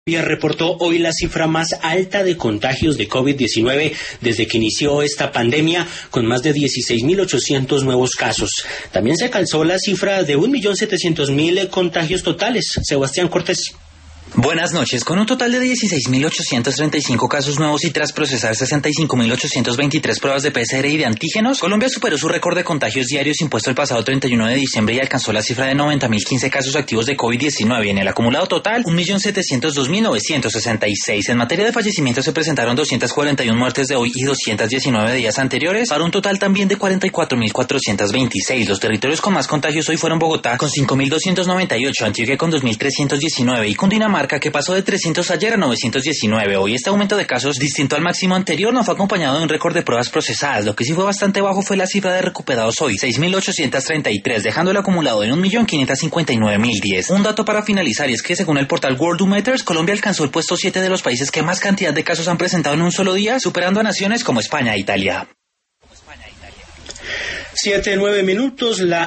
Reportó hoy la cifra más alta de contagios de COVID-19 desde que inició esta pandemia, con más de 16.800 nuevos casos. También se alcanzó la cifra de 1.700.000 contagios totales. Sebastián Cortés. Buenas noches. Con un total de 16.835 casos nuevos y tras procesar 65.823 pruebas de PCR y de antígenos, Colombia superó su récord de contagios diarios impuesto el pasado 31 de diciembre y alcanzó la cifra de 90.015 casos activos de COVID-19. En el acumulado total, 1.702.966. En materia de fallecimientos se presentaron 241 muertes de hoy y 219 de días anteriores, para un total también de 44.426. Los territorios con más contagios hoy fueron Bogotá con 5.298, Antioquia con 2.319 y Cundinamarca, que pasó de 300 ayer a 919. Hoy este aumento de casos, distinto al máximo anterior, no fue acompañado de un récord de pruebas procesadas. Lo que sí fue bastante bajo fue la cifra de recuperados hoy, 6.833, dejando el acumulado en 1.559.010. Un dato para finalizar, y es que según el portal Worldometers, Colombia alcanzó el puesto 7 de los países que más cantidad de casos han presentado en un solo día, superando a naciones como España e Italia. 7:09.